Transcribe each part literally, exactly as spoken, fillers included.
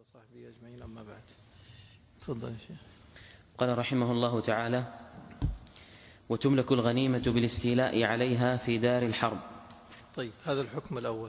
وصحبه أجمعين، أما بعد. تفضل يا شيخ. قال رحمه الله تعالى: وتملك الغنيمة بالاستيلاء عليها في دار الحرب. طيب، هذا الحكم الأول،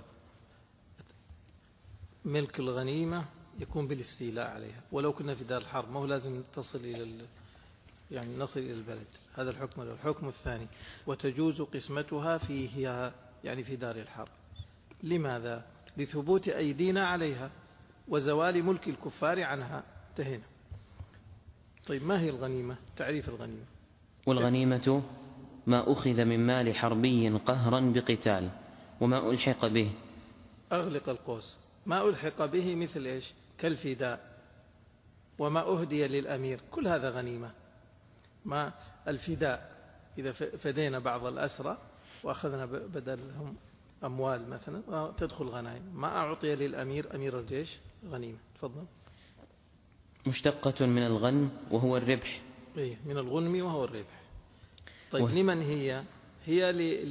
ملك الغنيمة يكون بالاستيلاء عليها ولو كنا في دار الحرب، ما هو لازم تصل إلى ال... يعني نصل إلى البلد. هذا الحكم الأول. الحكم الثاني: وتجوز قسمتها فيها، يعني في دار الحرب. لماذا؟ لثبوت أيدينا عليها وزوال ملك الكفار عنها. انتهينا. طيب، ما هي الغنيمة؟ تعريف الغنيمة: والغنيمة ما أخذ من مال حربي قهرا بقتال وما ألحق به. أغلق القوس. ما ألحق به مثل إيش؟ كالفداء وما أهدي للأمير، كل هذا غنيمة. ما الفداء إذا فدينا بعض الأسرى وأخذنا بدلهم أموال مثلا تدخل غنائم. ما أعطي للأمير، أمير الجيش، غنيمة. تفضل. مشتقة من الغنم وهو الربح. إيه، من الغنم وهو الربح. طيب، و... لمن هي؟ هي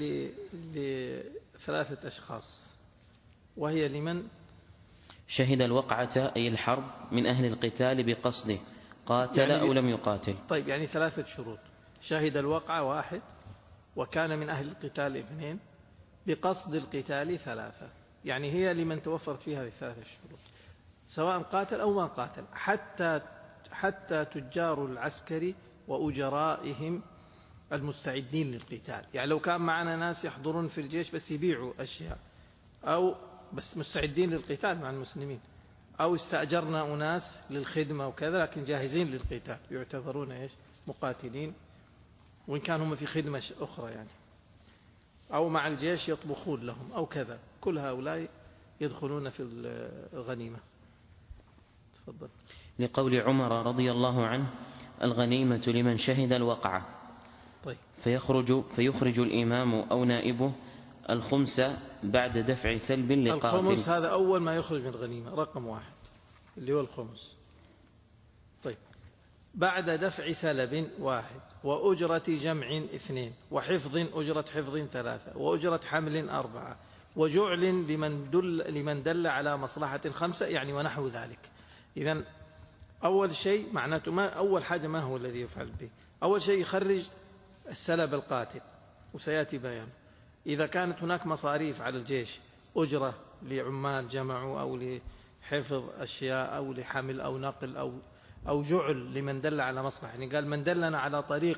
لثلاثة أشخاص، وهي لمن شهد الوقعة أي الحرب من أهل القتال بقصده، قاتل يعني أو لم يقاتل. طيب، يعني ثلاثة شروط: شهد الوقعة واحد، وكان من أهل القتال اثنين، بقصد القتال ثلاثة. يعني هي لمن توفرت فيها هذه الثلاثة الشروط، سواء قاتل أو ما قاتل. حتى حتى تجار العسكري وأجرائهم المستعدين للقتال. يعني لو كان معنا ناس يحضرون في الجيش بس يبيعوا أشياء، أو بس مستعدين للقتال مع المسلمين، أو استأجرنا أناس للخدمة وكذا لكن جاهزين للقتال، يعتبرون إيش؟ مقاتلين، وإن كانوا هم في خدمة أخرى يعني، أو مع الجيش يطبخون لهم أو كذا. كل هؤلاء يدخلون في الغنيمة. تفضل. لقول عمر رضي الله عنه: الغنيمة لمن شهد الوقعة. طيب. فيخرج, فيخرج الإمام أو نائبه الخمس بعد دفع سلب لقاتل. الخمس هذا أول ما يخرج من الغنيمة، رقم واحد اللي هو الخمس. طيب، بعد دفع سلب واحد، وأجرة جمع اثنين، وحفظ أجرة حفظ ثلاثة، وأجرة حمل أربعة، وجعل لمن دل, لمن دل على مصلحة خمسة، يعني ونحو ذلك. إذن أول شيء معناته، ما أول حاجة ما هو الذي يفعل به؟ أول شيء يخرج السلب القاتل، وسيأتي بيان. إذا كانت هناك مصاريف على الجيش، أجرة لعمال جمعوا، أو لحفظ أشياء، أو لحمل أو نقل، أو أو جعل لمن دل على مصلحة، يعني قال من دلنا على طريق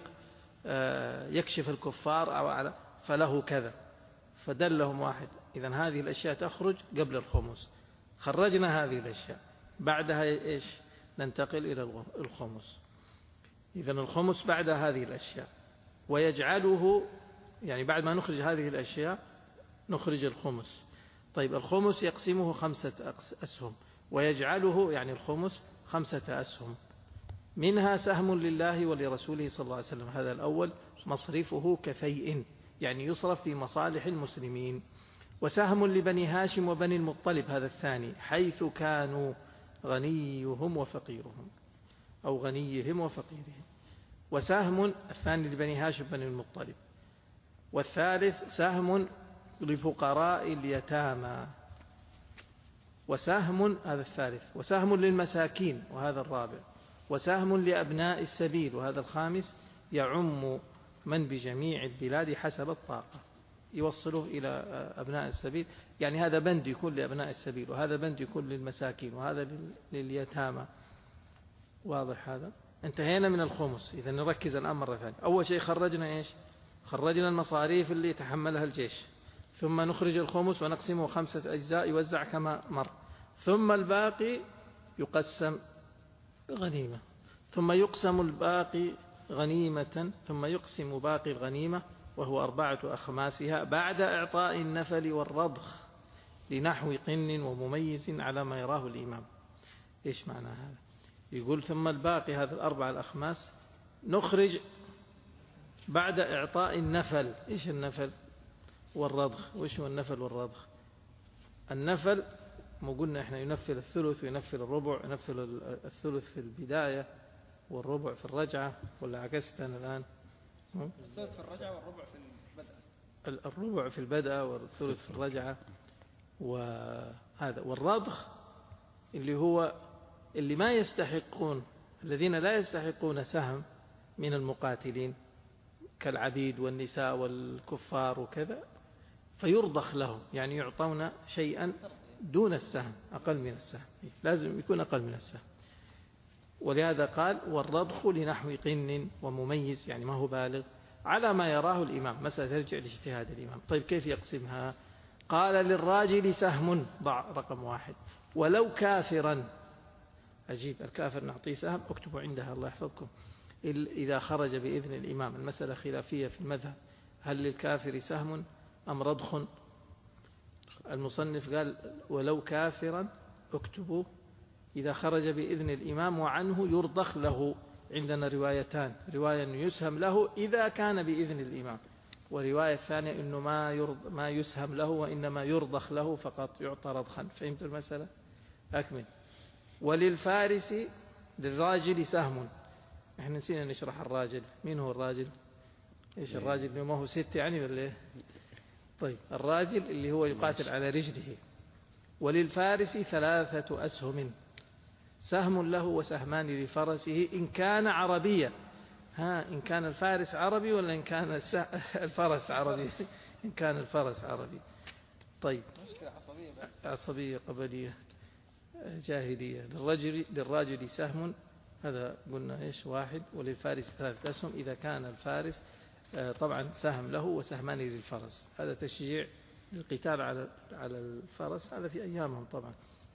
يكشف الكفار أو على فله كذا، فدلهم واحد. إذن هذه الأشياء تخرج قبل الخمس. خرجنا هذه الأشياء، بعدها إيش؟ ننتقل إلى الخمس. إذن الخمس بعد هذه الأشياء، ويجعله، يعني بعد ما نخرج هذه الأشياء نخرج الخمس. طيب، الخمس يقسمه خمسة أسهم، ويجعله يعني الخمس خمسة أسهم، منها سهم لله ولرسوله صلى الله عليه وسلم، هذا الأول، مصرفه كفيء، يعني يصرف في مصالح المسلمين. وسهم لبني هاشم وبني المطلب، هذا الثاني، حيث كانوا غنيهم وفقيرهم، أو غنيهم وفقيرهم. وسهم الثاني لبني هاشم وبني المطلب. والثالث سهم لفقراء اليتامى. وسهم، هذا الثالث، وسهم للمساكين، وهذا الرابع. وسهم لأبناء السبيل، وهذا الخامس، يعم من بجميع البلاد حسب الطاقة، يوصله إلى أبناء السبيل. يعني هذا بند يكون لأبناء السبيل، وهذا بند يكون للمساكين، وهذا لليتامى. واضح هذا؟ انتهينا من الخمس. إذا نركز الآن مرة ثانية. أول شيء خرجنا إيش؟ خرجنا المصاريف اللي يتحملها الجيش، ثم نخرج الخمس ونقسمه خمسة أجزاء يوزع كما مر، ثم الباقي يقسم غنيمة، ثم يقسم الباقي غنيمة، ثم يقسم باقي الغنيمة وهو أربعة أخماسها بعد إعطاء النفل والرضخ لنحو قن ومميز على ما يراه الإمام. إيش معنى هذا؟ يقول ثم الباقي، هذا الأربع الأخماس، نخرج بعد إعطاء النفل. إيش النفل والرضخ؟ وإيش هو النفل والرضخ؟ النفل، ما قلنا إحنا ينفل الثلث وينفل الربع، ينفل الثلث في البداية والربع في الرجعة، ولا عكست أنا الآن؟ الثلث في الرجعة والربع في البدء. الربع في البدء والثلث في الرجعة. وهذا والرضخ اللي هو اللي ما يستحقون، الذين لا يستحقون سهم من المقاتلين كالعبيد والنساء والكفار وكذا، فيرضخ لهم، يعني يعطون شيئا دون السهم، أقل من السهم، لازم يكون أقل من السهم. ولهذا قال والرضخ لنحو قن ومميز، يعني ما هو بالغ، على ما يراه الإمام، مسألة ترجع لاجتهاد الإمام. طيب كيف يقسمها؟ قال للراجل سهم، ضع رقم واحد، ولو كافرا. أجيب الكافر نعطيه سهم، اكتبوا عندها الله يحفظكم، إذا خرج بإذن الإمام. المسألة خلافية في المذهب، هل للكافر سهم أم رضخ؟ المصنف قال ولو كافرا اكتبوا إذا خرج بإذن الإمام، وعنه يرضخ له. عندنا روايتان، رواية أنه يسهم له إذا كان بإذن الإمام، ورواية ثانية أنه ما, يرض ما يسهم له وإنما يرضخ له فقط، يعطى رضخا. فهمت المسألة؟ أكمل. وللفارس للراجل سهم. احنا نسينا نشرح الراجل. مين هو الراجل؟ ايش الراجل؟ ما هو ست يعني ولا ايه؟ طيب الراجل اللي هو يقاتل على رجله. وللفارس ثلاثة أسهم، سهم له وسهمان لفرسه إن كان عربيا. ها، إن كان الفارس عربي ولا إن كان الفرس عربي؟ إن كان الفرس عربي. طيب مشكلة عصبية بقى. عصبية قبلية جاهلية. للرجل للراجل سهم، هذا قلنا إيش واحد. وللفارس ثلاثة أسهم إذا كان الفارس طبعا سهم له وسهمان للفرس. هذا تشجيع للقتال على على الفرس، هذا في أيامهم طبعا.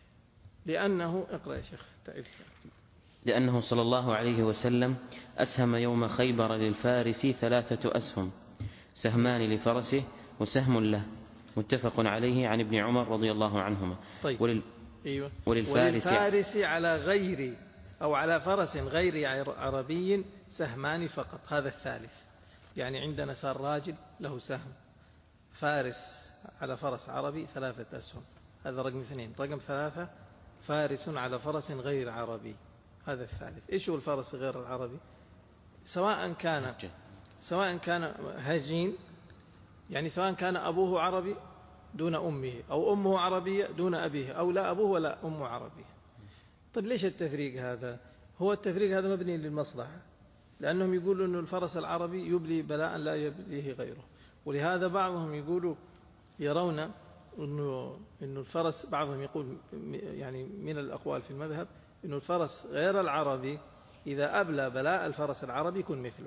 لأنه اقرأ يا شيخ تعرف. لأنه صلى الله عليه وسلم أسهم يوم خيبر للفارس ثلاثة أسهم، سهمان لفرسه وسهم له، متفق عليه عن ابن عمر رضي الله عنهما. طيب. ولل... أيوة. وللفارس, وللفارس على غير أو على فرس غير عربي سهمان فقط. هذا الثالث. يعني عندنا صار راجل له سهم، فارس على فرس عربي ثلاثة أسهم، هذا رقم اثنين. رقم ثلاثة فارس على فرس غير عربي، هذا الثالث. إيش هو الفرس غير العربي؟ سواء كان سواء كان هجين، يعني سواء كان أبوه عربي دون أمه، أو أمه عربية دون أبيه، أو لا أبوه ولا أمه عربية. طيب ليش التفريق هذا؟ هو التفريق هذا مبني للمصلحة، لأنهم يقولوا أن الفرس العربي يبلي بلاء لا يبليه غيره. ولهذا بعضهم يقولوا يرون أنه إنه الفرس، بعضهم يقول يعني من الأقوال في المذهب أنه الفرس غير العربي إذا أبلى بلاء الفرس العربي يكون مثله،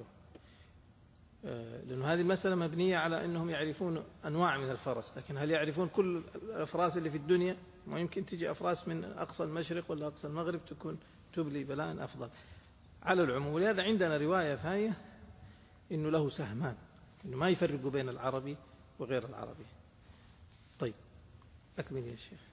لأن هذه المسألة مبنية على أنهم يعرفون أنواع من الفرس، لكن هل يعرفون كل الأفراس اللي في الدنيا؟ ما يمكن تجي أفراس من أقصى المشرق ولا أقصى المغرب تكون تبلي بلاء أفضل. على العموم، ولهذا عندنا رواية ثانية إنه له سهمان، إنه ما يفرق بين العربي وغير العربي. طيب أكمل يا شيخ.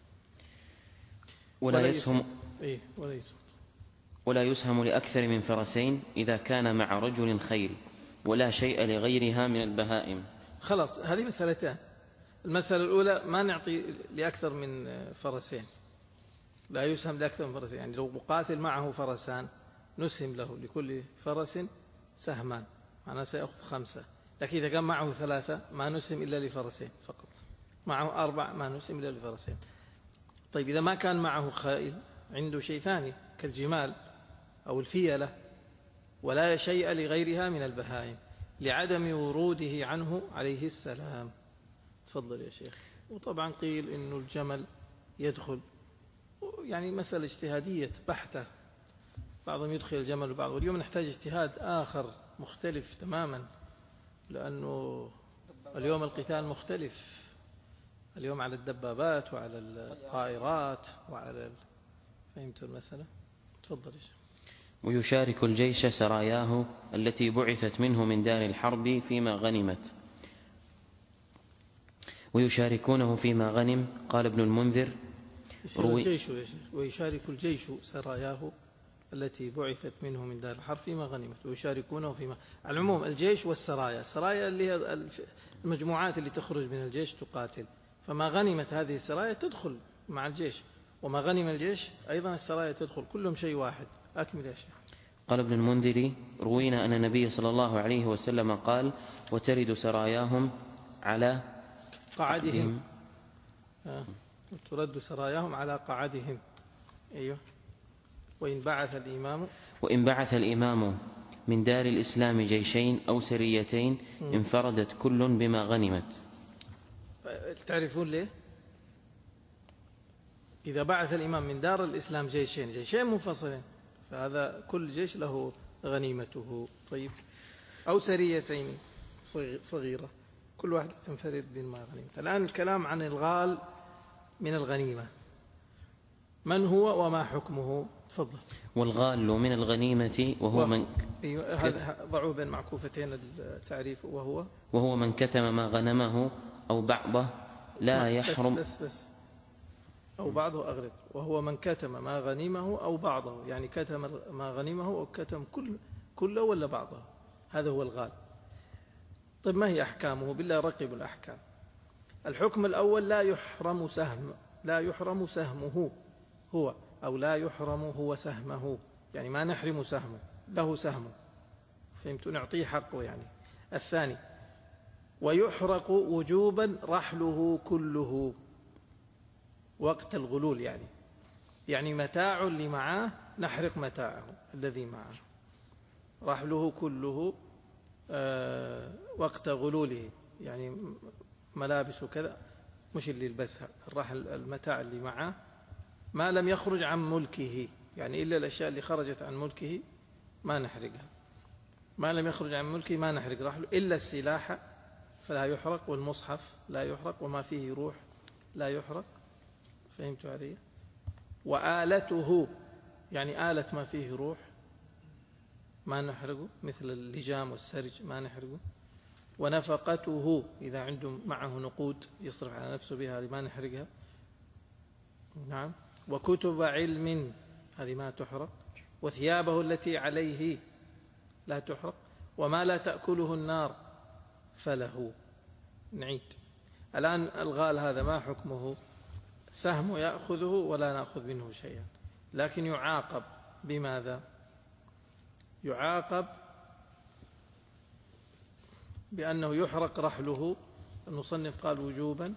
ولا, ولا يسهم, يسهم إيه ولا يسهم ولا يسهم لأكثر من فرسين إذا كان مع رجل خيل، ولا شيء لغيرها من البهائم. خلاص، هذه مسألتان. المسألة الأولى ما نعطي لأكثر من فرسين، لا يسهم لأكثر من فرسين. يعني لو مقاتل معه فرسان نسهم له لكل فرس سهمان، معناه سيأخذ خمسة. لكن إذا كان معه ثلاثة ما نسهم إلا لفرسين فقط، معه أربع ما نسهم إلا لفرسين. طيب إذا ما كان معه خيل، عنده شيء ثاني كالجمال أو الفيلة، ولا شيء لغيرها من البهائم لعدم وروده عنه عليه السلام. تفضل يا شيخ. وطبعا قيل إنه الجمل يدخل، يعني مسألة اجتهادية بحتة، بعضهم يدخل الجمل وبعض. واليوم نحتاج اجتهاد آخر مختلف تماما، لأنه اليوم القتال مختلف. اليوم على الدبابات وعلى الطائرات وعلى ال... فهمت المسألة؟ تفضل يا شيخ. ويشارك الجيش سراياه التي بعثت منه من دار الحرب فيما غنمت، ويشاركونه فيما غنم. قال ابن المنذر روي الجيش ويشارك الجيش سراياه التي بعثت منه من دار الحرب فيما غنمت، ويشاركونه فيما. على العموم الجيش والسرايا، السرايا اللي هي المجموعات اللي تخرج من الجيش تقاتل، فما غنمت هذه السرايا تدخل مع الجيش، وما غنم الجيش أيضا السرايا تدخل، كلهم شيء واحد. أكمل يا شيخ. قال ابن المنذر روينا أن النبي صلى الله عليه وسلم قال وترد سراياهم على قعدهم. آه. ترد سراياهم على قعدهم. أيوه وإن بعث الإمام وإن بعث الإمام من دار الإسلام جيشين أو سريتين انفردت كل بما غنمت. تعرفون ليه؟ إذا بعث الإمام من دار الإسلام جيشين جيشين منفصلين فهذا كل جيش له غنيمته. طيب أو سريتين صغيرة كل واحد تنفرد بما غنيمت. الآن الكلام عن الغال من الغنيمة، من هو وما حكمه؟ تفضل. والغال من الغنيمة وهو من أيوة ضعوا بين معكوفتين التعريف. وهو وهو من كتم ما غنمه أو بعضه لا يحرم بس بس بس أو بعضه أغلب. وهو من كتم ما غنيمه أو بعضه، يعني كتم ما غنيمه أو كتم كل كله ولا بعضه، هذا هو الغال. طيب ما هي أحكامه؟ بالله رقب الأحكام. الحكم الأول لا يحرم سهم لا يحرم سهمه هو، أو لا يحرم هو سهمه، يعني ما نحرم سهمه، له سهمه، فهمتوا؟ نعطيه حقه يعني. الثاني ويحرق وجوبا رحله كله وقت الغلول، يعني يعني متاع اللي معاه نحرق متاعه الذي معه، رحله كله آه وقت غلوله، يعني ملابس وكذا مش اللي يلبسها، الرحل المتاع اللي معاه ما لم يخرج عن ملكه، يعني إلا الأشياء اللي خرجت عن ملكه ما نحرقها، ما لم يخرج عن ملكه ما نحرق رحله، إلا السلاح فلا يحرق، والمصحف لا يحرق، وما فيه روح لا يحرق، فهمتوا علي؟ وآلته، يعني آلة ما فيه روح ما نحرقه، مثل اللجام والسرج ما نحرقه. ونفقته، إذا عنده معه نقود يصرف على نفسه بها هذه ما نحرقها. نعم. وكتب علم هذه ما تحرق. وثيابه التي عليه لا تحرق. وما لا تأكله النار فله. نعيد الآن الغال هذا ما حكمه؟ سهم يأخذه ولا نأخذ منه شيئا، لكن يعاقب بماذا؟ يعاقب بأنه يحرق رحله. المصنف قال وجوبا،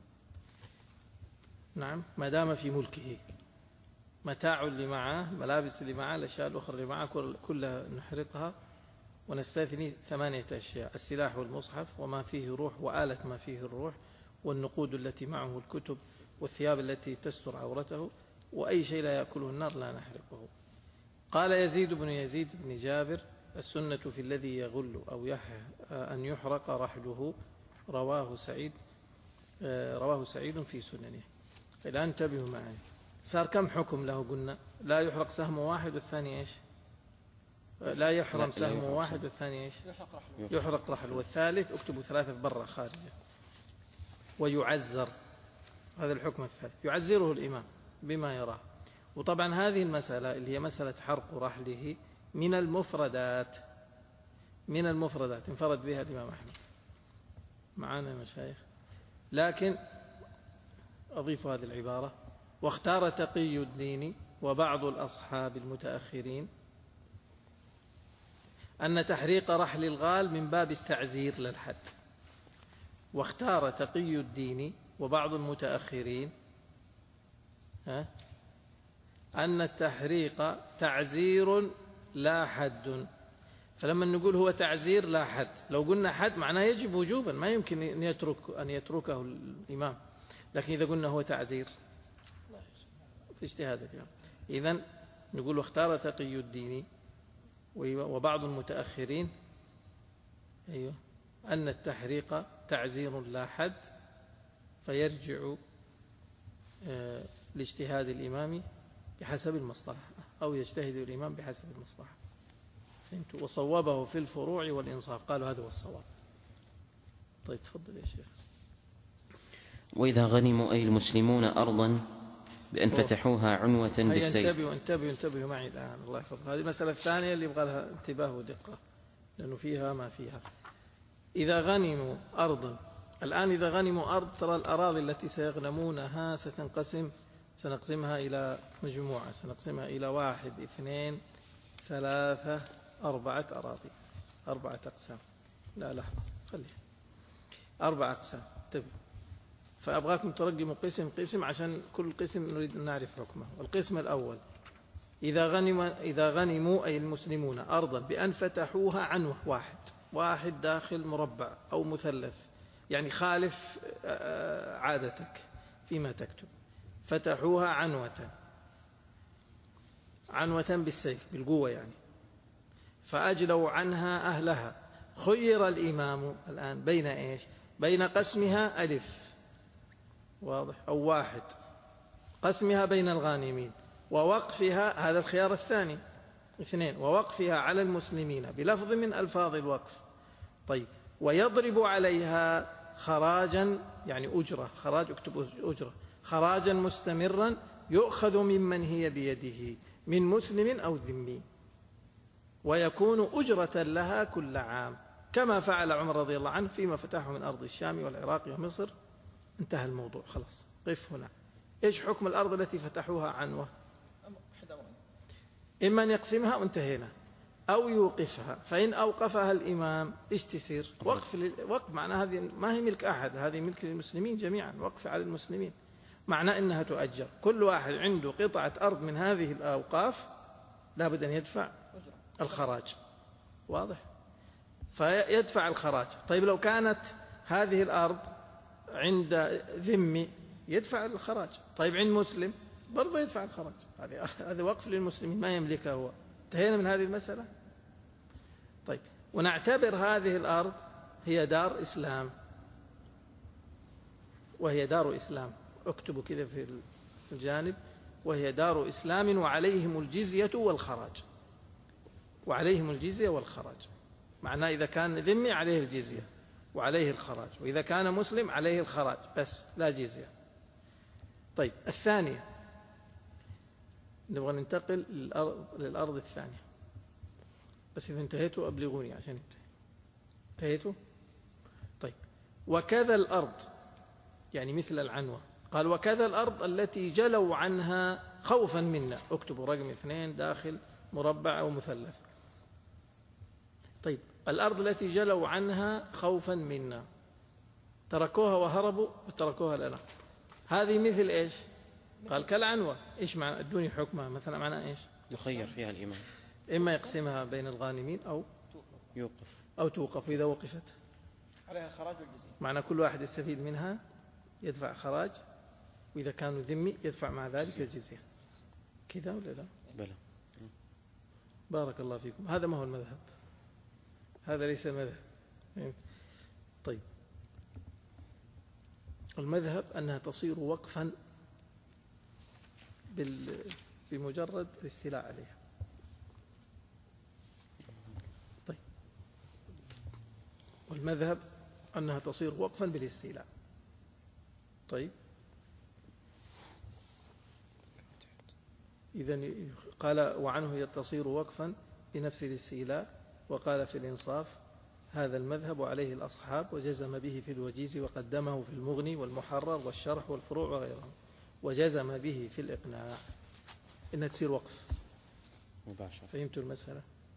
نعم، ما دام في ملكه، متاع اللي معاه، ملابس اللي معاه، الأشياء الأخرى اللي معاه كلها نحرقها، ونستثني ثمانية أشياء: السلاح والمصحف، وما فيه روح، وآلة ما فيه الروح، والنقود التي معه، الكتب، والثياب التي تستر عورته، وأي شيء لا يأكله النار لا نحرقه. قال يزيد بن يزيد بن جابر: السنة في الذي يغل أو يح أن يحرق رحله، رواه سعيد رواه سعيد في سننه. الآن انتبهوا معي، صار كم حكم له؟ قلنا لا يحرق سهم واحد، والثاني إيش؟ لا يحرم سهم واحد، والثاني إيش؟ يحرق رحله، والثالث اكتبوا ثلاثة برا خارجة. ويعزر، هذا الحكم الثالث، يعزره الإمام بما يراه. وطبعا هذه المسألة اللي هي مسألة حرق رحله من المفردات من المفردات انفرد بها الإمام أحمد معانا يا مشايخ. لكن أضيف هذه العبارة: واختار تقي الدين وبعض الأصحاب المتأخرين أن تحريق رحل الغال من باب التعزير للحد. واختار تقي الدين وبعض المتأخرين ها أن التحريق تعزير لا حد. فلما نقول هو تعزير لا حد، لو قلنا حد معناه يجب وجوبا، ما يمكن أن يترك أن يتركه الإمام. لكن إذا قلنا هو تعزير في اجتهاد اليوم، إذن نقول واختار تقي الدين وبعض المتأخرين أيوه أن التحريق تعزير لا حد، فيرجع آه لاجتهاد الإمام بحسب المصلحة، أو يجتهد الإمام بحسب المصلحة. فهمت؟ وصوبه في الفروع والإنصاف، قالوا هذا هو الصواب. طيب تفضل يا شيخ. وإذا غنموا أي المسلمون أرضا بأن فتحوها عنوة بالسيف. انتبهوا انتبهوا انتبهوا معي الآن، الله يحفظك. هذه المسألة الثانية اللي يبغى لها انتباه ودقة، لأنه فيها ما فيها. إذا غنموا أرضا، الآن إذا غنموا أرض، ترى الأراضي التي سيغنمونها ستنقسم، سنقسمها إلى مجموعة، سنقسمها إلى واحد، اثنين، ثلاثة، أربعة أراضي، أربعة أقسام. لا لحظة خليها أربعة أقسام. انتبهوا، فأبغاكم ترقموا قسم قسم عشان كل قسم نريد أن نعرف حكمه. القسم الأول إذا غنم إذا غنموا أي المسلمون أرضا بأن فتحوها عنوة، واحد واحد داخل مربع أو مثلث، يعني خالف عادتك فيما تكتب، فتحوها عنوة، عنوة بالسيف بالقوة يعني، فأجلوا عنها أهلها، خير الإمام الآن بين إيش؟ بين قسمها ألف، واضح، أو واحد، قسمها بين الغانمين، ووقفها، هذا الخيار الثاني، اثنين، ووقفها على المسلمين بلفظ من ألفاظ الوقف. طيب، ويضرب عليها خراجا، يعني أجرة، خراج اكتب أجرة، خراجا مستمرا يؤخذ ممن هي بيده من مسلم أو ذمي، ويكون أجرة لها كل عام، كما فعل عمر رضي الله عنه فيما فتحه من أرض الشام والعراق ومصر. انتهى الموضوع، خلاص، قف هنا. إيش حكم الأرض التي فتحوها عنوة؟ إما أن يقسمها وانتهينا، أو يوقفها، فإن أوقفها الإمام إيش تصير؟ وقف, وقف معنى هذه ما هي ملك أحد، هذه ملك للمسلمين جميعا، وقف على المسلمين، معنى إنها تؤجر، كل واحد عنده قطعة أرض من هذه الأوقاف لابد أن يدفع الخراج، واضح؟ فيدفع الخراج. طيب لو كانت هذه الأرض عند ذمي يدفع الخراج، طيب عند مسلم برضه يدفع الخراج، هذا وقف للمسلمين ما يملكه هو. انتهينا من هذه المسألة. طيب، ونعتبر هذه الأرض هي دار إسلام، وهي دار إسلام، اكتبوا كذا في الجانب، وهي دار إسلام وعليهم الجزية والخراج، وعليهم الجزية والخراج، معناه إذا كان ذمي عليه الجزية وعليه الخراج، وإذا كان مسلم عليه الخراج بس لا جزية. طيب، الثانية، نبغى ننتقل للأرض, للأرض الثانية، بس إذا انتهيتوا أبلغوني عشان انتهي. انتهيتوا؟ طيب، وكذا الأرض، يعني مثل العنوة، قال وكذا الأرض التي جلوا عنها خوفا منا، اكتبوا رقم اثنين داخل مربع أو مثلث. طيب، الأرض التي جلوا عنها خوفا منا، تركوها وهربوا وتركوها لنا، هذه مثل إيش؟ قال كالعنوة. إيش معنى؟ ادوني حكمها مثلا، معنى إيش؟ يخير فيها الإمام، إما يقسمها بين الغانمين أو يوقف أو توقف، وإذا وقفت عليها الخراج والجزية، معنى كل واحد يستفيد منها يدفع خراج، وإذا كانوا ذمي يدفع مع ذلك الجزية. كذا ولا لا؟ بلى. بارك الله فيكم. هذا ما هو المذهب، هذا ليس مذهب. طيب، المذهب أنها تصير وقفا بمجرد الاستيلاء عليها. طيب، والمذهب أنها تصير وقفا بالاستيلاء. طيب، إذن قال وعنه هي تصير وقفا بنفس الاستيلاء، وقال في الإنصاف هذا المذهب وعليه الأصحاب، وجزم به في الوجيز، وقدمه في المغني والمحرر والشرح والفروع وغيرهم، وجزم به في الإقناع إنها تصير وقف مباشر. فهمتوا المسألة؟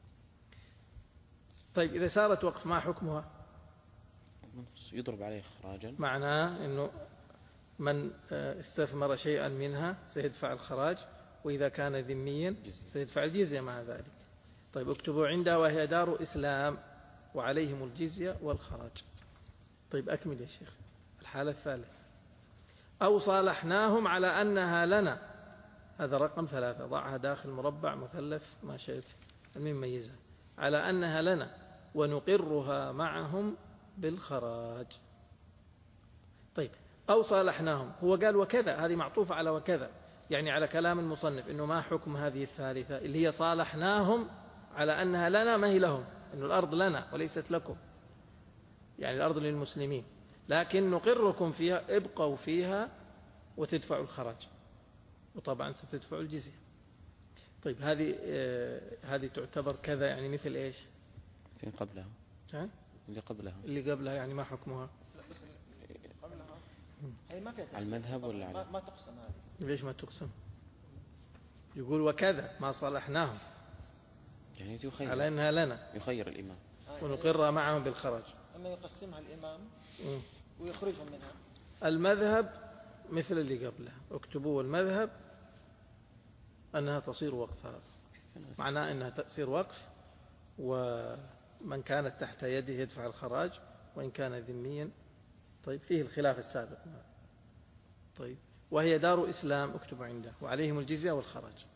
طيب، إذا صارت وقف ما حكمها؟ يضرب عليه خراجا، معناه أنه من استثمر شيئا منها سيدفع الخراج، وإذا كان ذميا سيدفع الجزية مع ذلك. طيب، اكتبوا عندها وهي دار إسلام وعليهم الجزية والخراج. طيب، أكمل يا شيخ. الحالة الثالثة، أو صالحناهم على أنها لنا، هذا رقم ثلاثة، ضعها داخل مربع مثلث ما شئت المميزة، على أنها لنا ونقرها معهم بالخراج. طيب، أو صالحناهم، هو قال وكذا، هذه معطوفة على وكذا، يعني على كلام المصنف إنه ما حكم هذه الثالثة اللي هي صالحناهم على أنها لنا، ما هي لهم، إنه الأرض لنا وليست لكم، يعني الأرض للمسلمين، لكن نقركم فيها، ابقوا فيها وتدفعوا الخراج، وطبعا ستدفعوا الجزية. طيب، هذه آه هذه تعتبر كذا، يعني مثل إيش؟ في قبلها ها؟ اللي قبلها اللي قبلها يعني ما حكمها؟ بس قبلها هي ما فيها على المذهب ولا على ما, ما تقسم هذه. ليش ما تقسم؟ يقول وكذا ما صالحناهم يعني يخير على أنها لنا، يخير الإمام ونقرها معهم بالخراج. أما يقسمها الإمام م. ويخرجهم منها. المذهب مثل اللي قبله، اكتبوه المذهب أنها تصير وقفا، معناه أنها تصير وقف، ومن كانت تحت يده يدفع الخراج وإن كان ذميا. طيب فيه الخلاف السابق. طيب وهي دار إسلام اكتب عنده وعليهم الجزية والخراج.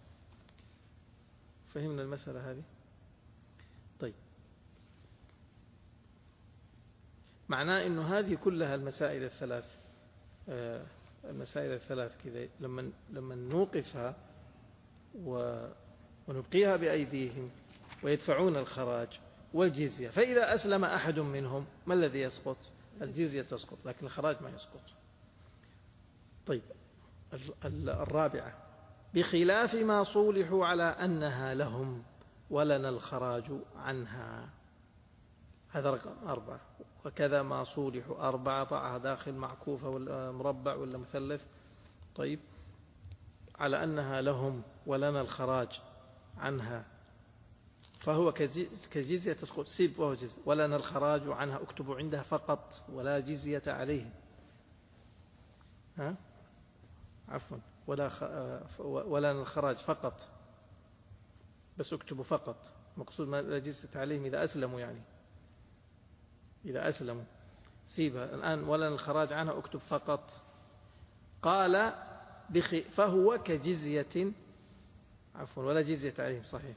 فهمنا المسألة هذه؟ طيب معناه أنه هذه كلها المسائل الثلاث آه المسائل الثلاث كذا لما لما نوقفها ونبقيها بأيديهم ويدفعون الخراج والجزية، فإذا أسلم أحد منهم ما الذي يسقط؟ الجزية تسقط، لكن الخراج ما يسقط. طيب الرابعة بخلاف ما صولحوا على أنها لهم ولنا الخراج عنها. هذا رقم أربعة. وكذا ما صولحوا أربعة ضعها داخل معكوفة ولا مربع ولا مثلث. طيب على أنها لهم ولنا الخراج عنها فهو كجزية تسقط. سيب وهو جزية ولنا الخراج عنها اكتبوا عندها فقط ولا جزية عليه. ها عفوا ولا خ... ولنا الخراج فقط، بس اكتبوا فقط، مقصود ما لا جزية عليهم إذا أسلموا، يعني إذا أسلموا سيبها الآن ولنا الخراج عنها اكتب فقط. قال بخ... فهو كجزية عفوا ولا جزية عليهم. صحيح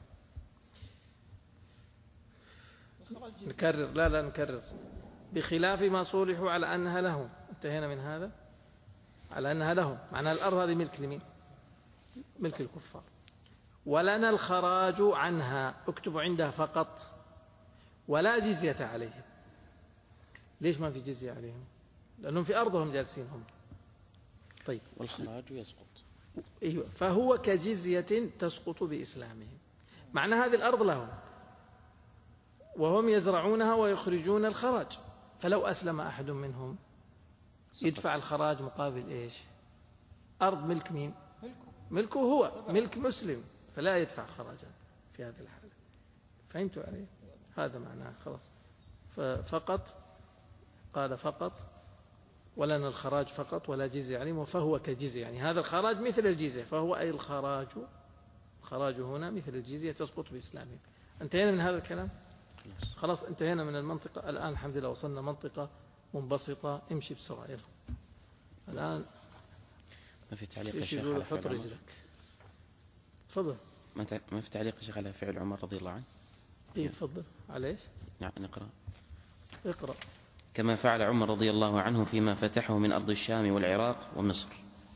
نكرر لا لا نكرر بخلاف ما صولحوا على أنها لهم. انتهينا من هذا. على أنها لهم معناها الأرض هذه ملك لمين؟ ملك الكفار. ولنا الخراج عنها اكتبوا عندها فقط ولا جزية عليهم. ليش ما في جزية عليهم؟ لأنهم في أرضهم جالسين هم. طيب والخراج يسقط. أيوة فهو كجزية تسقط بإسلامهم. معنى هذه الأرض لهم وهم يزرعونها ويخرجون الخراج، فلو أسلم أحد منهم يدفع الخراج مقابل إيش؟ أرض ملك مين؟ ملكه هو، ملك مسلم، فلا يدفع خراجا في هذه الحالة. فهمتوا عليه؟ هذا معناه خلاص. ففقط قال فقط ولنا الخراج فقط ولا جزية عليهم فهو كجزية، يعني هذا الخراج مثل الجزية، فهو أي الخراج الخراج هنا مثل الجزية تسقط بإسلامهم. انتهينا من هذا الكلام؟ خلاص انتهينا من المنطقة. الآن الحمد لله وصلنا منطقة منبسطة. امشي بسرعة يلا. الآن ما في تعليق يا شيخ على فعل عمر؟ تفضل. ما في تعليق يا شيخ على فعل عمر رضي الله عنه؟ ايه تفضل. على ايش؟ نعم نقرأ. اقرأ. كما فعل عمر رضي الله عنه فيما فتحه من أرض الشام والعراق ومصر.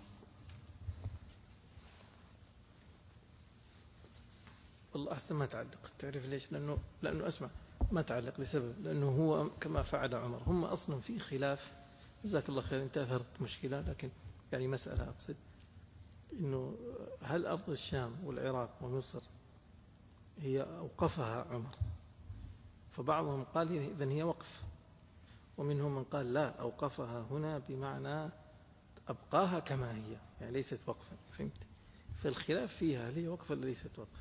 والله أحسن ما تعلق. تعرف ليش؟ لأنه لأنه أسمع ما تعلق لسبب، لأنه هو كما فعل عمر. هم أصلا في خلاف. جزاك الله خير. أنت أثرت مشكلة، لكن يعني مسألة أقصد إنه هل أرض الشام والعراق ومصر هي أوقفها عمر؟ فبعضهم قال إذن هي وقف، ومنهم من قال لا أوقفها هنا بمعنى أبقاها كما هي، يعني ليست وقفا. فهمت؟ فالخلاف فيها هل هي وقف ولا ليست وقف.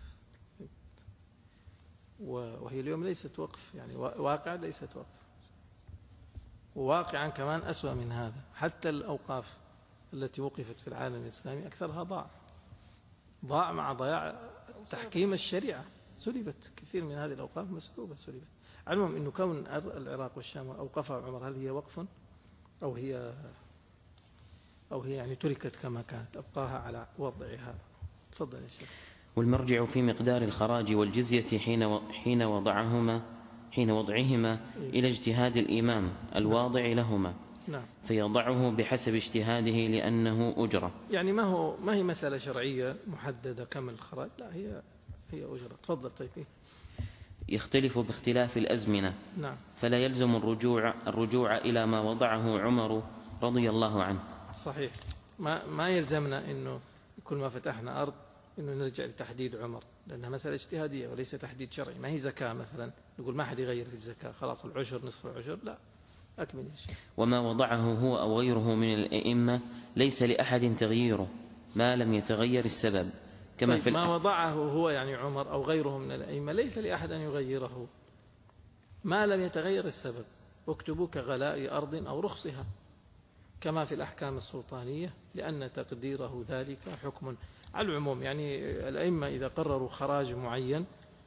وهي اليوم ليست وقف، يعني واقع ليست وقف، وواقعا كمان أسوأ من هذا. حتى الأوقاف التي وقفت في العالم الإسلامي أكثرها ضاع ضاع مع ضياع تحكيم الشريعة. سلبت كثير من هذه الأوقاف، مسلوبة سلبت. علمهم أنه كون العراق والشام أوقفها عمر هل هي وقف أو هي أو هي يعني تركت كما كانت، أبقاها على وضعها. تفضل يا شيخ. والمرجع في مقدار الخراج والجزية حين حين وضعهما حين وضعهما إلى اجتهاد الإمام الواضع لهما. نعم. فيضعه بحسب اجتهاده لأنه أجرة. يعني ما هو ما هي مسألة شرعية محددة كم الخراج، لا هي هي أجرة. تفضل. طيب. يختلف باختلاف الأزمنة. نعم. فلا يلزم الرجوع الرجوع إلى ما وضعه عمر رضي الله عنه. صحيح. ما ما يلزمنا إنه كل ما فتحنا أرض إنه نرجع لتحديد عمر، لأنها مسألة اجتهادية وليس تحديد شرعي. ما هي زكاة مثلا نقول ما حد يغير في الزكاة، خلاص العشر نصف العشر، لا. أكمل يا شيخ. وما وضعه هو أو غيره من الأئمة ليس لأحد تغييره ما لم يتغير السبب. كما طيب في ما وضعه هو يعني عمر أو غيره من الأئمة ليس لأحد أن يغيره ما لم يتغير السبب. اكتبوا كغلاء أرض أو رخصها كما في الأحكام السلطانية، لأن تقديره ذلك حكم. على العموم يعني الأئمة إذا قرروا خراج معين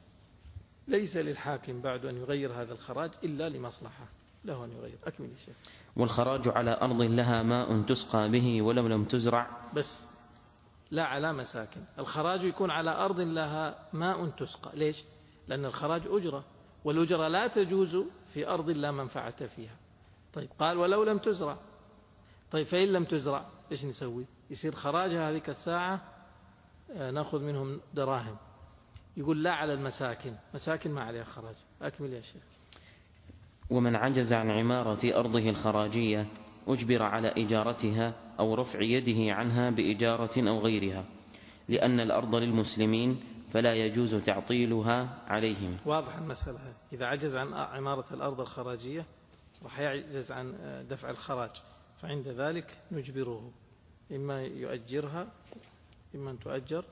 ليس للحاكم بعد أن يغير هذا الخراج إلا لمصلحة، له أن يغير. أكمل الشيخ. والخراج على أرض لها ماء تسقى به ولو لم تزرع، بس لا على مساكن. الخراج يكون على أرض لها ماء تسقى. ليش؟ لأن الخراج أجرة، والأجرة لا تجوز في أرض لا منفعة فيها. طيب قال ولو لم تزرع. طيب فإن لم تزرع إيش نسوي؟ يصير خراجها هذيك الساعة نأخذ منهم دراهم. يقول لا على المساكن، مساكن ما عليها خراج. أكمل يا شيخ. ومن عجز عن عمارة أرضه الخراجية أجبر على إجارتها أو رفع يده عنها بإجارة أو غيرها، لأن الأرض للمسلمين فلا يجوز تعطيلها عليهم. واضح المسألة. إذا عجز عن عمارة الأرض الخراجية راح يعجز عن دفع الخراج، فعند ذلك نجبره، إما يؤجرها إما أن تؤجر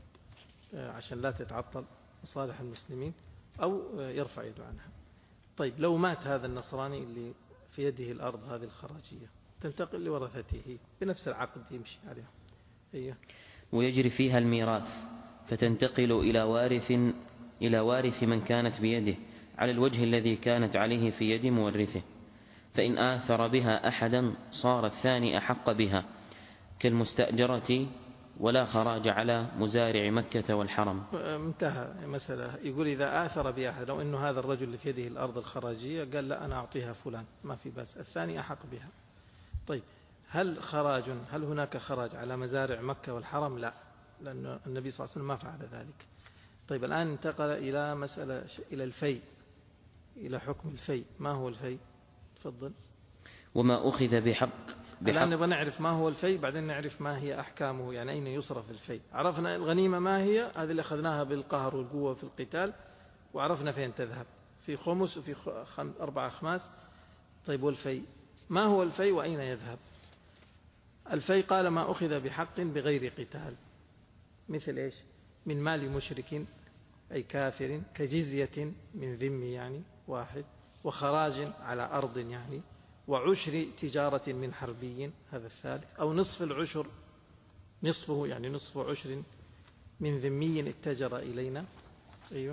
عشان لا تتعطل مصالح المسلمين، أو يرفع يده عنها. طيب لو مات هذا النصراني اللي في يده الأرض هذه الخراجية تنتقل لورثته بنفس العقد يمشي عليها. هي. ويجري فيها الميراث فتنتقل إلى وارث إلى وارث من كانت بيده على الوجه الذي كانت عليه في يد مورثه، فإن آثر بها أحدا صار الثاني أحق بها كالمستأجرة، ولا خراج على مزارع مكة والحرم. انتهى مسألة. يقول إذا آثر بأحد، لو أنه هذا الرجل اللي في يده الأرض الخراجية قال لا أنا أعطيها فلان ما في بس، الثاني أحق بها. طيب هل خراج هل هناك خراج على مزارع مكة والحرم؟ لا، لأن النبي صلى الله عليه وسلم ما فعل ذلك. طيب الآن انتقل إلى مسألة إلى الفي، إلى حكم الفي. ما هو الفي؟ تفضل. وما أخذ بحق, بحق الآن نبغى نعرف ما هو الفي، بعدين نعرف ما هي أحكامه، يعني أين يصرف الفي. عرفنا الغنيمة ما هي، هذه اللي أخذناها بالقهر والقوة في القتال، وعرفنا فين تذهب، في خمس وفي خم... أربعة خماس. طيب والفي ما هو الفي وأين يذهب؟ الفي قال ما أخذ بحق بغير قتال، مثل إيش؟ من مال مشرك أي كافر، كجزية من ذم يعني واحد، وخراج على أرض يعني، وعشر تجارة من حربي هذا الثالث، أو نصف العشر، نصفه يعني نصف عشر من ذمي اتجر إلينا. أيوة.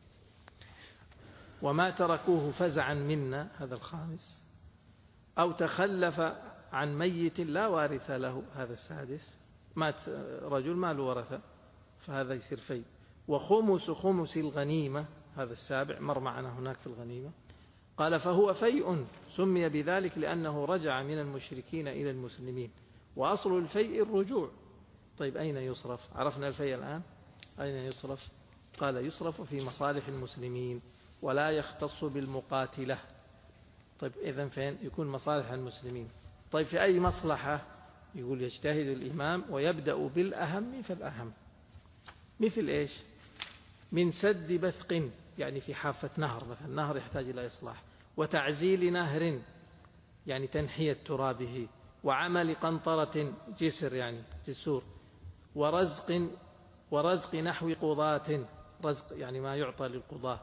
وما تركوه فزعا منا هذا الخامس، أو تخلف عن ميت لا وارث له هذا السادس، مات رجل ما له ورثة فهذا يصير في. وخمس خمس الغنيمة هذا السابع، مر معنا هناك في الغنيمة. قال فهو فيء سمي بذلك لأنه رجع من المشركين إلى المسلمين، وأصل الفيء الرجوع. طيب أين يصرف؟ عرفنا الفيء الآن، أين يصرف؟ قال يصرف في مصالح المسلمين ولا يختص بالمقاتلة. طيب إذن فين يكون مصالح المسلمين؟ طيب في أي مصلحة؟ يقول يجتهد الإمام ويبدأ بالأهم فالأهم، مثل إيش؟ من سد بثق، يعني في حافة نهر مثلا، نهر يحتاج إلى إصلاح، وتعزيل نهر يعني تنحية ترابه، وعمل قنطرة جسر يعني جسور، ورزق ورزق نحو قضاة، رزق يعني ما يعطى للقضاة.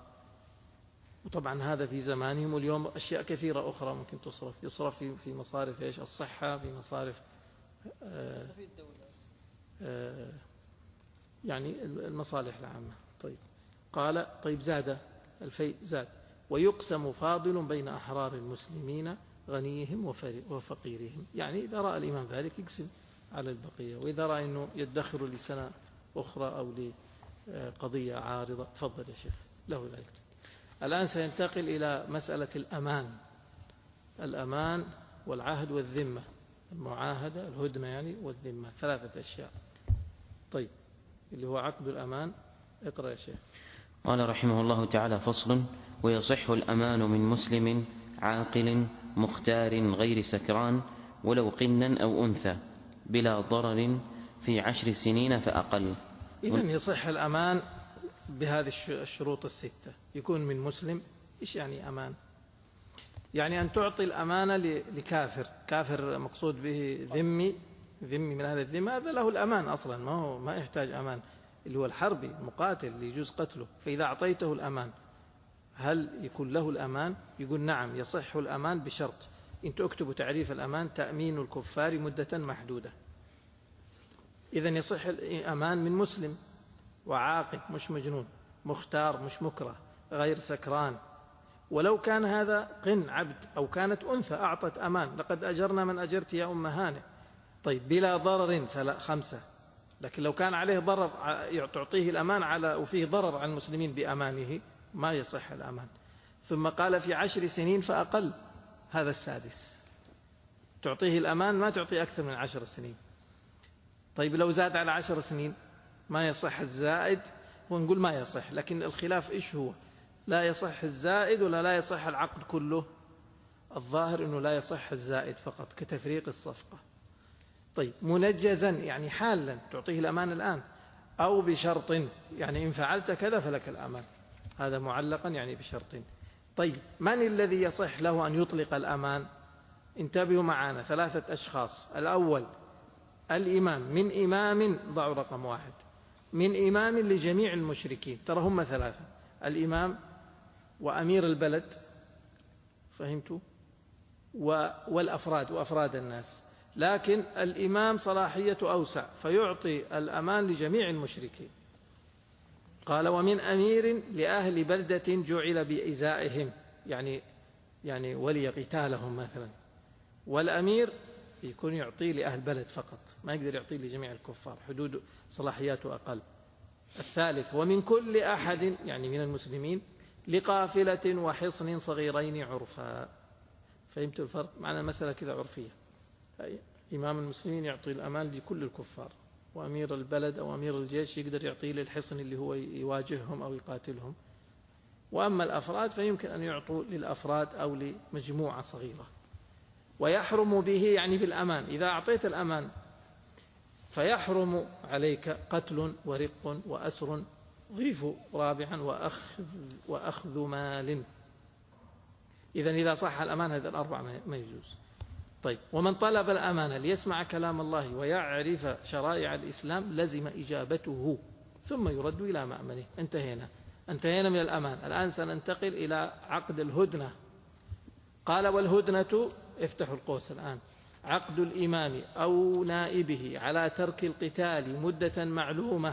وطبعا هذا في زمانهم، واليوم أشياء كثيرة أخرى ممكن تصرف، يصرف في في مصارف إيش؟ الصحة، في مصارف آه آه يعني المصالح العامة. طيب قال طيب زاد الفيء زاد، ويقسم فاضل بين أحرار المسلمين غنيهم وفقيرهم، يعني إذا رأى الإمام ذلك يقسم على البقية، وإذا رأى أنه يدخر لسنة أخرى أو لقضية عارضة. تفضل يا شيخ، له ذلك. الآن سينتقل إلى مسألة الأمان، الأمان والعهد والذمة، المعاهدة الهدنة يعني والذمة، ثلاثة أشياء. طيب اللي هو عقد الأمان، اقرأ يا شيخ. قال رحمه الله تعالى: فصل: ويصح الأمان من مسلم عاقل مختار غير سكران ولو قنا أو أنثى بلا ضرر في عشر سنين فأقل. إذن يصح الأمان بهذه الشروط الستة، يكون من مسلم. إيش يعني أمان؟ يعني أن تعطي الأمانة لكافر، كافر مقصود به ذمي، ذمي من أهل الذمة، هذا له الأمان أصلا، ما هو ما يحتاج أمان، اللي هو الحربي المقاتل اللي يجوز قتله. فإذا أعطيته الأمان هل يكون له الأمان؟ يقول نعم يصح الأمان بشرط، أنت اكتبوا تعريف الأمان: تأمين الكفار مدة محدودة. إذن يصح الأمان من مسلم وعاقل مش مجنون، مختار مش مكره، غير سكران. ولو كان هذا قن عبد أو كانت أنثى أعطت أمان، لقد أجرنا من أجرت يا أم هانئ. طيب بلا ضرر فلا خمسة. لكن لو كان عليه ضرر تعطيه الأمان على وفيه ضرر على المسلمين بأمانه ما يصح الأمان. ثم قال في عشر سنين فأقل، هذا السادس، تعطيه الأمان ما تعطيه أكثر من عشر سنين. طيب لو زاد على عشر سنين ما يصح الزائد، ونقول ما يصح، لكن الخلاف إيش هو؟ لا يصح الزائد ولا لا يصح العقد كله؟ الظاهر أنه لا يصح الزائد فقط كتفريق الصفقة. طيب منجزا يعني حالا تعطيه الأمان الآن، أو بشرط يعني إن فعلت كذا فلك الأمان، هذا معلقا يعني بشرط. طيب من الذي يصح له أن يطلق الأمان؟ انتبهوا معنا، ثلاثة أشخاص. الأول الإمام، من إمام ضعوا رقم واحد، من إمام لجميع المشركين، ترى هم ثلاثة، الإمام وأمير البلد، فهمتوا؟ والأفراد وأفراد الناس. لكن الإمام صلاحية أوسع فيعطي الأمان لجميع المشركين. قال ومن أمير لأهل بلدة جعل بإزائهم، يعني يعني ولي قتالهم مثلا. والأمير يكون يعطي لأهل بلد فقط، ما يقدر يعطي لجميع الكفار، حدود صلاحياته أقل. الثالث ومن كل أحد يعني من المسلمين لقافلة وحصن صغيرين عرفا. فهمتوا الفرق؟ معنى المسألة كذا عرفية. إمام المسلمين يعطي الأمان لكل الكفار، وأمير البلد أو أمير الجيش يقدر يعطي للحصن اللي هو يواجههم أو يقاتلهم. وأما الأفراد فيمكن أن يعطوا للأفراد أو لمجموعة صغيرة. ويحرم به يعني بالأمان، إذا أعطيت الأمان فيحرم عليك قتل ورق وأسر، ضيف رابعا وأخذ, وأخذ مال. إذن إذا صح الأمان هذا الأربع ما يجوز. طيب ومن طلب الأمانة ليسمع كلام الله ويعرف شرائع الإسلام لزم إجابته ثم يرد إلى مأمنه. انتهينا انتهينا من الأمان. الآن سننتقل إلى عقد الهدنة. قال والهدنة، افتحوا القوس الآن، عقد الإمام أو نائبه على ترك القتال مدة معلومة،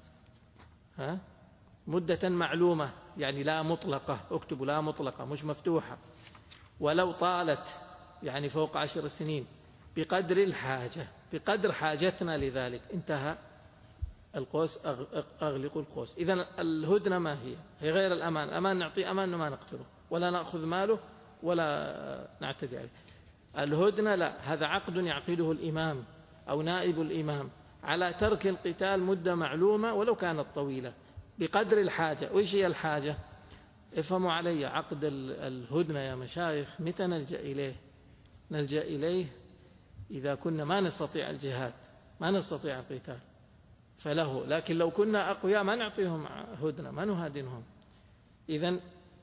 ها؟ مدة معلومة يعني لا مطلقة، اكتبوا لا مطلقة مش مفتوحة، ولو طالت يعني فوق عشر سنين، بقدر الحاجة، بقدر حاجتنا لذلك. انتهى القوس، أغلقوا القوس. إذن الهدنة ما هي؟ هي غير الأمان. الأمان نعطي أمان وما نقتله ولا نأخذ ماله ولا نعتدي عليه. الهدنة لا، هذا عقد يعقده الإمام أو نائب الإمام على ترك القتال مدة معلومة ولو كانت طويلة بقدر الحاجة. وإيش هي الحاجة؟ افهموا علي. عقد الهدنة يا مشايخ متى نلجأ إليه؟ نلجأ إليه إذا كنا ما نستطيع الجهاد، ما نستطيع القتال فله. لكن لو كنا أقوياء ما نعطيهم هدنة، ما نهادنهم. إذن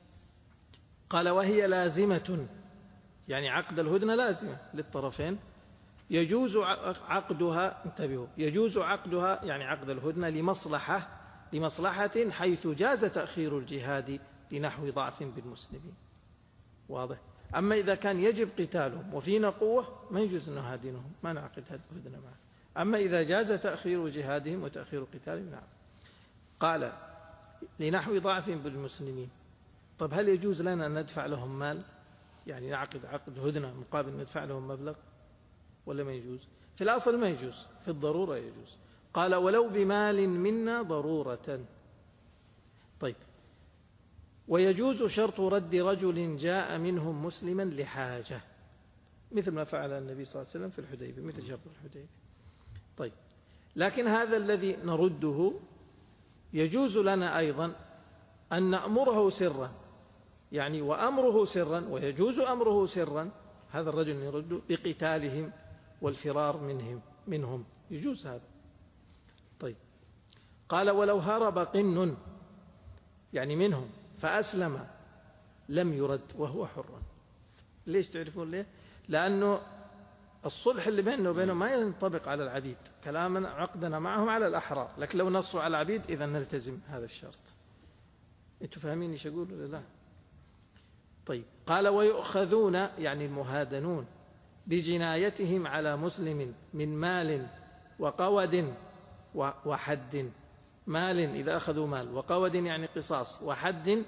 قال وهي لازمة، يعني عقد الهدنة لازمة للطرفين. يجوز عقدها، انتبهوا، يجوز عقدها يعني عقد الهدنة لمصلحة لمصلحة حيث جاز تأخير الجهاد لنحو ضعف بالمسلمين. واضح؟ أما إذا كان يجب قتالهم وفينا قوة ما يجوز أن نهادنهم، ما نعقد هدنة معه. أما إذا جاز تأخير جهادهم وتأخير قتالهم نعم. قال لنحو ضعف بالمسلمين. طب هل يجوز لنا أن ندفع لهم مال؟ يعني نعقد عقد هدنة مقابل ندفع لهم مبلغ ولا ما يجوز؟ في الأصل ما يجوز، في الضرورة يجوز. قال ولو بمال منا ضرورة. طيب ويجوز شرط رد رجل جاء منهم مسلما لحاجة، مثل ما فعل النبي صلى الله عليه وسلم في الحديبية، مثل شرط الحديبية. طيب لكن هذا الذي نرده يجوز لنا أيضا أن نأمره سرا، يعني وأمره سرا ويجوز أمره سرا، هذا الرجل يرد بقتالهم والفرار منهم منهم يجوز هذا. طيب قال ولو هرب قن يعني منهم فأسلم لم يرد وهو حر. ليش تعرفون ليه؟ لأنه الصلح اللي بيننا وبينهم ما ينطبق على العبيد، كلامنا عقدنا معهم على الأحرار، لكن لو نصوا على العبيد إذا نلتزم هذا الشرط. أنتوا فاهمين ايش أقول ولا لا؟ طيب قال ويؤخذون يعني المهادنون بجنايتهم على مسلم من مال وقود وحد. مال إذا أخذوا مال، وقود يعني قصاص، وحد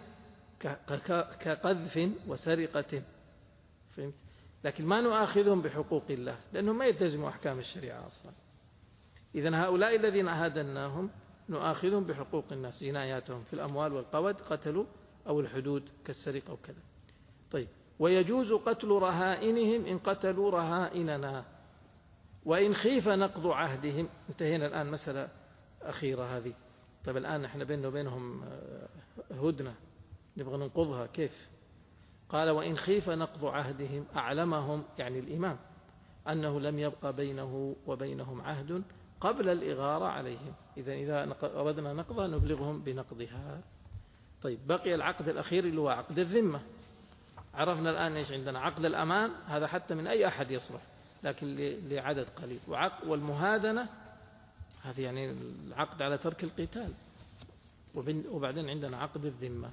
كقذف وسرقة. فهمت؟ لكن ما نؤاخذهم بحقوق الله لأنهم ما يلتزموا أحكام الشريعة أصلا. إذن هؤلاء الذين أهدناهم نؤاخذهم بحقوق الناس، جناياتهم في الأموال والقود قتلوا، أو الحدود كالسرقة وكذا. طيب، ويجوز قتل رهائنهم إن قتلوا رهائننا، وإن خيف نقض عهدهم. انتهينا الآن مسألة أخيرة هذه. طيب الآن نحن بيننا وبينهم هدنة نبغى ننقضها، كيف؟ قال وإن خيف نقض عهدهم، أعلمهم يعني الإمام أنه لم يبقى بينه وبينهم عهد قبل الإغارة عليهم. إذا إذا أردنا نقضها نبلغهم بنقضها. طيب، بقي العقد الأخير اللي هو عقد الذمة. عرفنا الآن إيش عندنا؟ عقد الأمان هذا حتى من أي أحد يصلح، لكن لعدد قليل. وعقد والمهادنة هذه يعني العقد على ترك القتال. وبعدين عندنا عقد الذمة.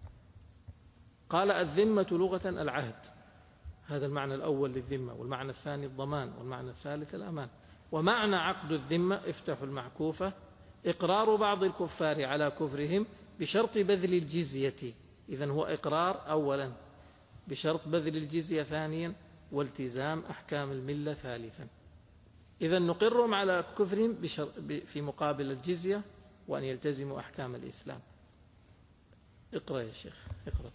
قال الذمة لغة العهد، هذا المعنى الأول للذمة، والمعنى الثاني الضمان، والمعنى الثالث الأمان. ومعنى عقد الذمة افتحوا المعكوفة إقرار بعض الكفار على كفرهم بشرط بذل الجزية. إذن هو إقرار أولا بشرط بذل الجزية ثانيا، والتزام أحكام الملة ثالثا. إذن نقرهم على كفرهم في مقابل الجزية، وأن يلتزموا أحكام الإسلام. اقرأ يا شيخ، اقرأ.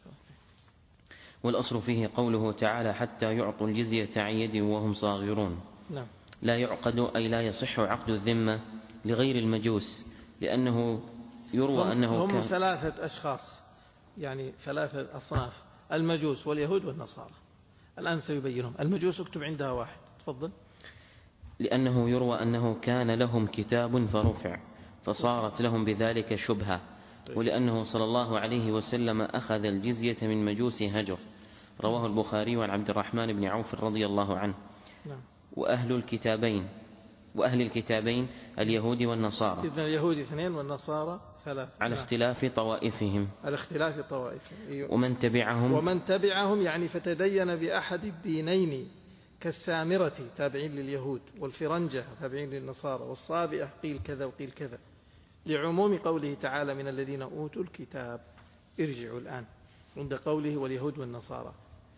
والأصل فيه قوله تعالى حتى يعطوا الجزية عن يد وهم صاغرون. نعم. لا يعقد أي لا يصح عقد الذمة لغير المجوس، لأنه يروى هم أنه هم كان ثلاثة أشخاص، يعني ثلاثة أصناف: المجوس واليهود والنصارى. الآن سيبينهم. المجوس اكتب عندها واحد، تفضل. لأنه يروى أنه كان لهم كتاب فرفع فصارت لهم بذلك شبهة، ولأنه صلى الله عليه وسلم أخذ الجزية من مجوس هجر. رواه البخاري عن عبد الرحمن بن عوف رضي الله عنه. نعم. وأهل الكتابين وأهل الكتابين اليهود والنصارى. إذن اليهود اثنين والنصارى ثلاثة، على اختلاف طوائفهم. على اختلاف طوائفهم. أيوه. ومن تبعهم ومن تبعهم يعني فتدين بأحد الدينين، كالسامرة تابعين لليهود، والفرنجة تابعين للنصارى، والصابئة قيل كذا وقيل كذا، لعموم قوله تعالى من الذين أوتوا الكتاب. ارجعوا الآن عند قوله واليهود والنصارى.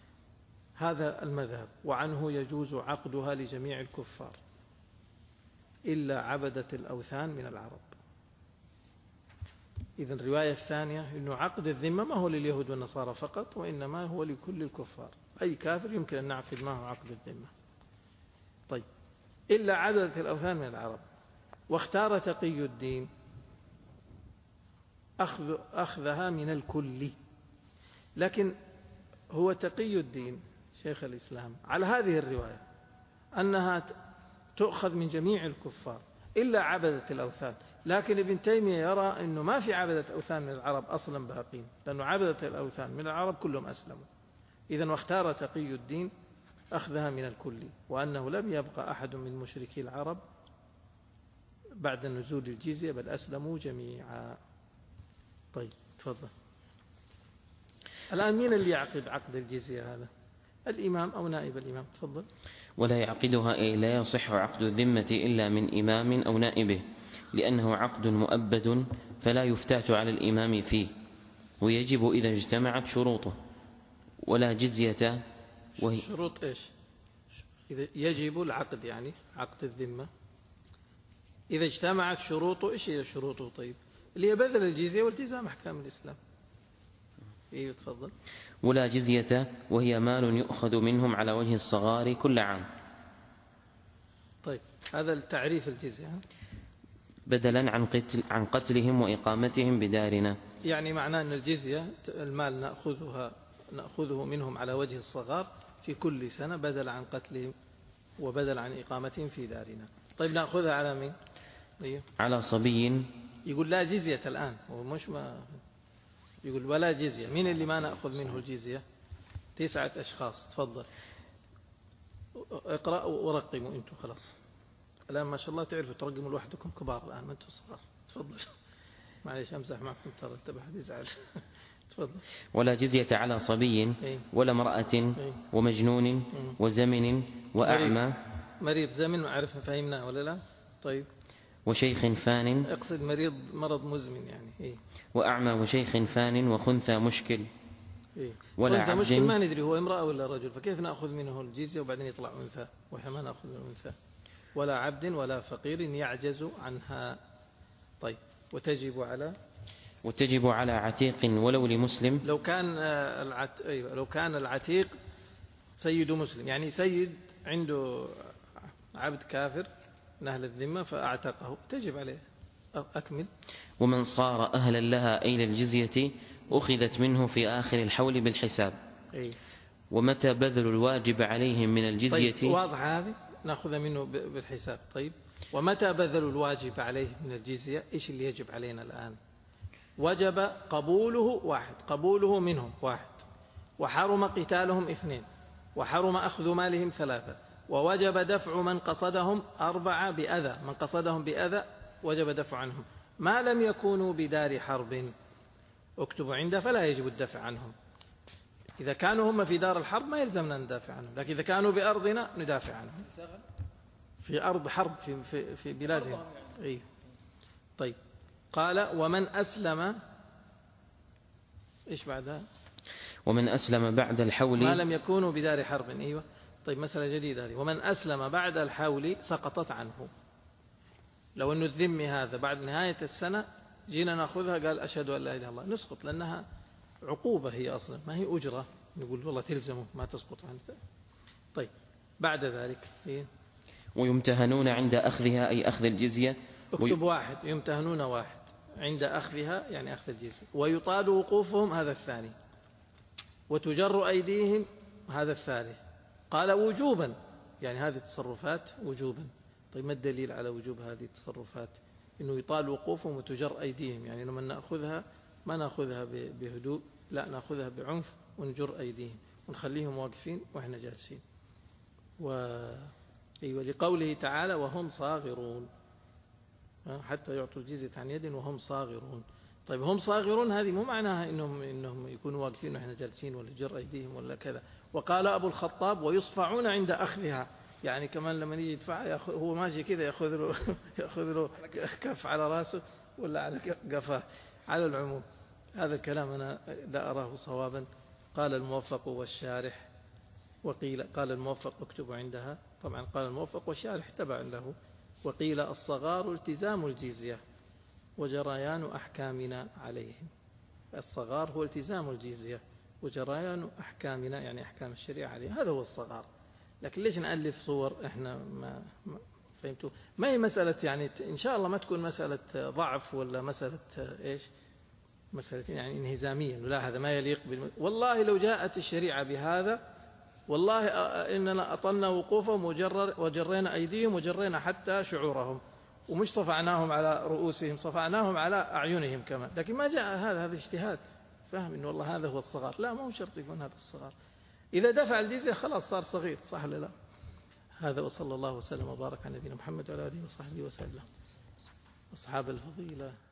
هذا المذهب، وعنه يجوز عقدها لجميع الكفار إلا عبدة الأوثان من العرب. إذن الرواية الثانية أنه عقد الذمة ما هو لليهود والنصارى فقط، وإنما هو لكل الكفار. أي كافر يمكن أن نعقد معه عقد الذمة. طيب، إلا عبدة الأوثان من العرب. واختار تقي الدين أخذ أخذها من الكل، لكن هو تقي الدين شيخ الإسلام على هذه الرواية أنها تؤخذ من جميع الكفار إلا عبدة الأوثان. لكن ابن تيمية يرى أنه ما في عبدة أوثان من العرب أصلا باقين، لأنه عبدة الأوثان من العرب كلهم أسلموا. إذن واختار تقي الدين أخذها من الكل، وأنه لم يبقى أحد من مشركي العرب بعد نزول الجزية بل أسلموا جميعا. طيب، تفضل. الآن مين اللي يعقد عقد الجزية هذا؟ الإمام أو نائب الإمام. تفضل. ولا يعقدها أي لا يصح عقد الذمة إلا من إمام أو نائبه، لأنه عقد مؤبد فلا يفتات على الإمام فيه، ويجب إذا اجتمعت شروطه. ولا جزية وهي شروط إيش؟ إذا يجب العقد يعني عقد الذمة إذا اجتمعت شروطه. إيش هي شروطه؟ طيب، اللي هي بذل الجزية والتزام أحكام الإسلام. إيه، تفضل. ولا جزية وهي مال يؤخذ منهم على وجه الصغار كل عام. طيب، هذا التعريف الجزية بدلا عن قتل عن قتلهم وإقامتهم بدارنا. يعني معناه أن الجزية المال نأخذها نأخذه منهم على وجه الصغار في كل سنة بدل عن قتلهم وبدل عن إقامتهم في دارنا. طيب، نأخذها على مين؟ أيه؟ على صبي. يقول لا جزية الآن، ومش ما يقول ولا جزية. مين اللي ما نأخذ منه الجزية؟ تسعة أشخاص. تفضل اقرأ ورقموا أنتم. خلاص الآن ما شاء الله تعرفوا ترقموا لوحدكم كبار الآن، ما أنتم صغار. تفضل. معليش أمزح معكم ترى انتبه حد يزعل. تفضل. ولا جزية على صبي ولا امرأة ومجنون وزمن وأعمى. مريض زمن، وعرف فهمنا ولا لا؟ طيب. وشيخ فان. اقصد مريض مرض مزمن يعني. إيه؟ وأعمى وشيخ فان وخنثى مشكل. إيه؟ ولا خنثى عبد مشكل ما ندري هو امرأة ولا رجل، فكيف نأخذ منه الجزية وبعدين يطلع أنثى وإحنا ما نأخذ الأنثى. ولا عبد ولا فقير يعجز عنها. طيب. وتجب على وتجب على عتيق ولو لمسلم. لو كان العت... أيوة لو كان العتيق سيد مسلم، يعني سيد عنده عبد كافر من أهل الذمة فأعتقه تجب عليه. أكمل. ومن صار أهلا لها أي للجزية أخذت منه في آخر الحول بالحساب. أي. ومتى بذل الواجب عليهم من الجزية. طيب واضح هذه نأخذ منه بالحساب. طيب. ومتى بذل الواجب عليه من الجزية، إيش اللي يجب علينا الآن؟ وجب قبوله واحد، قبوله منهم واحد، وحرم قتالهم اثنين، وحرم أخذ مالهم ثلاثة، ووجب دفع من قصدهم أربعة بأذى، من قصدهم بأذى وجب دفع عنهم ما لم يكونوا بدار حرب. اكتبوا عنده فلا يجب الدفع عنهم. إذا كانوا هم في دار الحرب ما يلزمنا ندافع عنهم، لكن إذا كانوا بأرضنا ندافع عنهم في أرض حرب في, في, في بلادهم. إيه. طيب. قال ومن أسلم إيش بعدها؟ ومن أسلم بعد الحول ما لم يكونوا بدار حرب. أيوة. طيب مسألة جديدة هذه. ومن أسلم بعد الحول سقطت عنه. لو أنه الذمي هذا بعد نهاية السنة جينا نأخذها قال أشهد أن لا إله إلا الله، نسقط لأنها عقوبة هي أصلا ما هي أجرة نقول والله تلزمه ما تسقط عنه. طيب. بعد ذلك إيه؟ ويمتهنون عند أخذها أي أخذ الجزية. اكتب واحد. يمتهنون واحد عند أخذها يعني أخذ الجزية. ويطال وقوفهم هذا الثاني. وتجر أيديهم هذا الثالث. قال وجوبا يعني هذه التصرفات وجوبا. طيب ما الدليل على وجوب هذه التصرفات؟ إنه يطال وقوفهم وتجر أيديهم، يعني لما نأخذها ما نأخذها بهدوء، لا نأخذها بعنف ونجر أيديهم ونخليهم واقفين وإحنا جالسين. و... أيوة لقوله تعالى وهم صاغرون، حتى يعطوا الجزية عن يد وهم صاغرون. طيب هم صاغرون هذه مو معناها إنهم, إنهم يكونوا واقفين وإحنا جالسين ولا جر أيديهم ولا كذا. وقال أبو الخطاب ويصفعون عند أخذها، يعني كمان لما يجي يدفع هو ماشي كذا يأخذ له, يأخذ له كف على رأسه ولا على قفاه. على العموم هذا الكلام أنا لا أراه صوابا. قال الموفق والشارح وقيل قال الموفق اكتب عندها طبعا قال الموفق والشارح تبع له. وقيل الصغار التزام الجزية وجريان أحكامنا عليهم. الصغار هو التزام الجزية وجريان أحكامنا يعني أحكام الشريعة عليهم، هذا هو الصغار. لكن ليش نألف صور إحنا ما, ما فهمتوا؟ ما هي مسألة يعني إن شاء الله ما تكون مسألة ضعف ولا مسألة إيش مسألة يعني انهزامية، لا هذا ما يليق بالم... والله لو جاءت الشريعة بهذا والله إننا أطلنا وقوفهم وجرر وجرينا أيديهم وجرينا حتى شعورهم، ومش صفعناهم على رؤوسهم صفعناهم على أعينهم كمان. لكن ما جاء هذا هذا اجتهاد فهم إنه والله هذا هو الصغار، لا ما هو شرط يكون هذا الصغار. إذا دفع الجزية خلاص صار صغير، صح ولا لا؟ هذا وصلى الله وسلم وبارك على نبينا محمد وعلى آله وصحبه وسلم. أصحاب الفضيلة